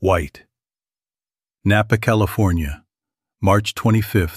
White. Napa, California, March 25,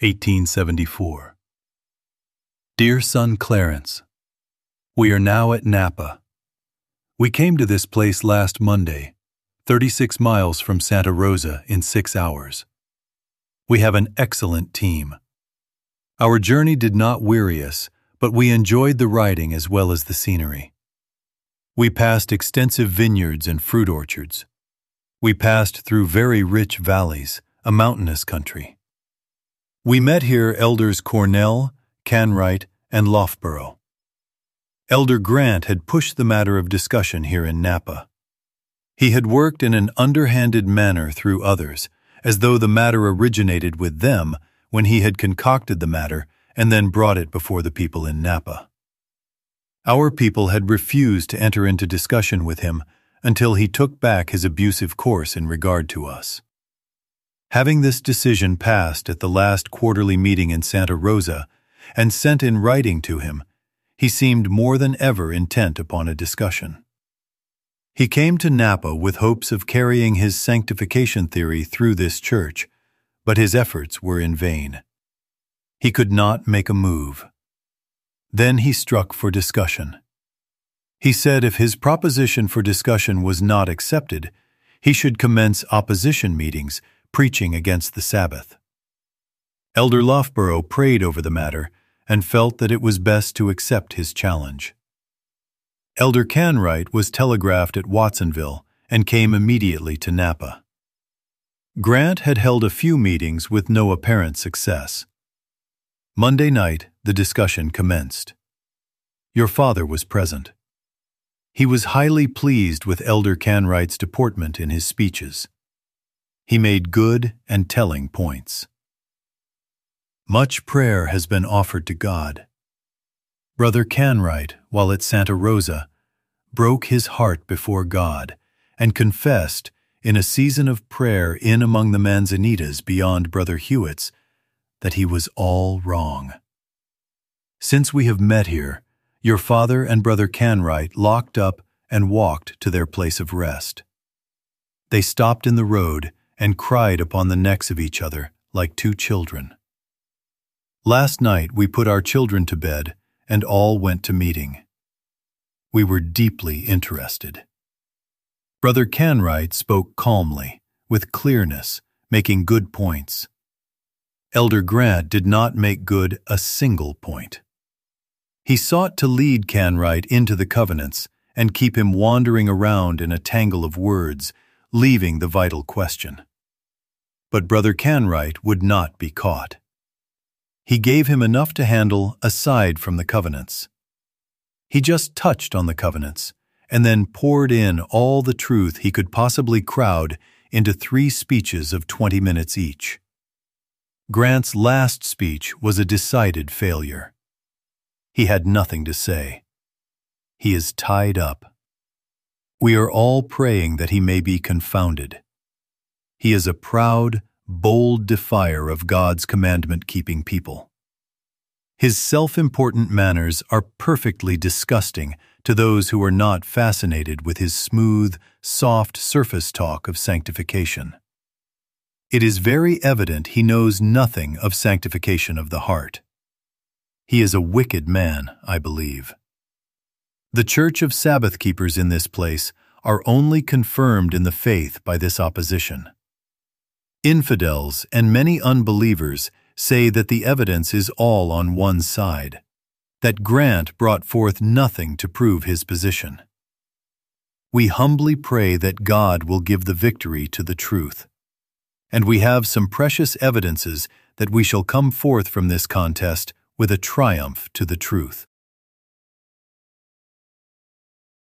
1874. Dear son Clarence, we are now at Napa. We came to this place last Monday, 36 miles from Santa Rosa in 6 hours. We have an excellent team. Our journey did not weary us, but we enjoyed the riding as well as the scenery. We passed extensive vineyards and fruit orchards. We passed through very rich valleys, a mountainous country. We met here Elders Cornell, Canwright, and Loughborough. Elder Grant had pushed the matter of discussion here in Napa. He had worked in an underhanded manner through others, as though the matter originated with them when he had concocted the matter and then brought it before the people in Napa. Our people had refused to enter into discussion with him until he took back his abusive course in regard to us. Having this decision passed at the last quarterly meeting in Santa Rosa and sent in writing to him, he seemed more than ever intent upon a discussion. He came to Napa with hopes of carrying his sanctification theory through this church, but his efforts were in vain. He could not make a move. Then he struck for discussion. He said if his proposition for discussion was not accepted, he should commence opposition meetings, preaching against the Sabbath. Elder Loughborough prayed over the matter and felt that it was best to accept his challenge. Elder Canwright was telegraphed at Watsonville and came immediately to Napa. Grant had held a few meetings with no apparent success. Monday night, the discussion commenced. Your father was present. He was highly pleased with Elder Canwright's deportment in his speeches. He made good and telling points. Much prayer has been offered to God. Brother Canwright, while at Santa Rosa, broke his heart before God and confessed, in a season of prayer in among the Manzanitas beyond Brother Hewitt's, that he was all wrong. Since we have met here, your father and Brother Canwright locked up and walked to their place of rest. They stopped in the road and cried upon the necks of each other like two children. Last night we put our children to bed and all went to meeting. We were deeply interested. Brother Canwright spoke calmly, with clearness, making good points. Elder Grant did not make good a single point. He sought to lead Canwright into the covenants and keep him wandering around in a tangle of words, leaving the vital question. But Brother Canwright would not be caught. He gave him enough to handle aside from the covenants. He just touched on the covenants and then poured in all the truth he could possibly crowd into 3 speeches of 20 minutes each. Grant's last speech was a decided failure. He had nothing to say. He is tied up. We are all praying that he may be confounded. He is a proud, bold defier of God's commandment-keeping people. His self-important manners are perfectly disgusting to those who are not fascinated with his smooth, soft surface talk of sanctification. It is very evident he knows nothing of sanctification of the heart. He is a wicked man, I believe. The church of Sabbath keepers in this place are only confirmed in the faith by this opposition. Infidels and many unbelievers say that the evidence is all on one side, that Grant brought forth nothing to prove his position. We humbly pray that God will give the victory to the truth, and we have some precious evidences that we shall come forth from this contest with a triumph to the truth.